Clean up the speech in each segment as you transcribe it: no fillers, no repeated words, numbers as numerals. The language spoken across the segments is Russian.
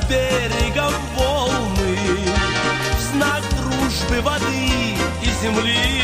берега волны, в знак дружбы воды и земли.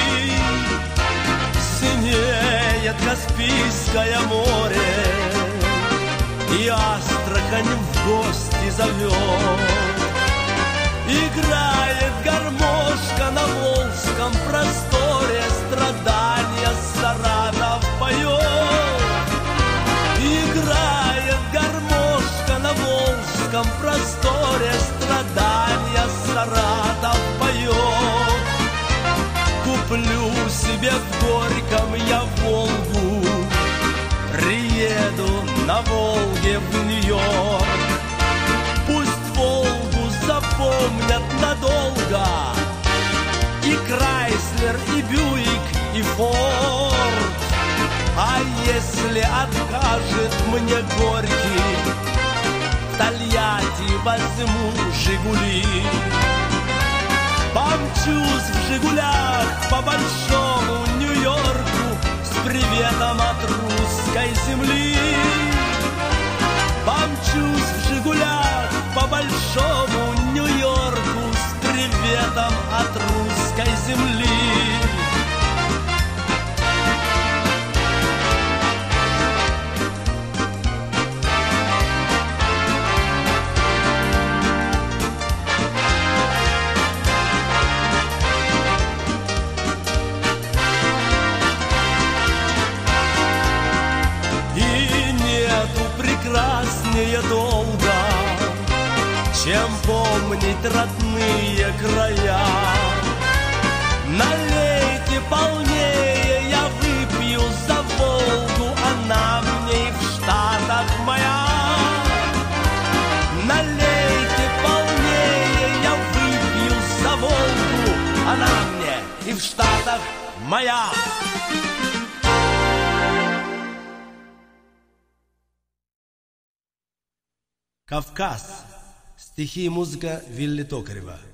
Синеет Каспийское море, и Астрахань в гости зовет. Играет гармошка на волжском просторе, страдания Саратов поет. Играет гармошка на волжском просторе, страдания Саратов поет. Куплю себе в Горьком я Волгу, приеду на Волге в Нью-Йорк. Пусть Волгу запомнят надолго и Крайслер, и Бьюик, и Форд. А если откажет мне Горький, в Тольятти возьму Жигули. Помчусь в Жигулях по большому Нью-Йорку с приветом от русской земли. Помчусь в Жигулях по большому Нью-Йорку с приветом от русской земли. Прекраснее долго, чем помнить родные края. Налейте полнее, я выпью за Волгу, она мне и в Штатах моя. Налейте полнее, я выпью за Волгу, она мне и в Штатах моя. Кавказ. Стихи и музыка Вилли Токарева.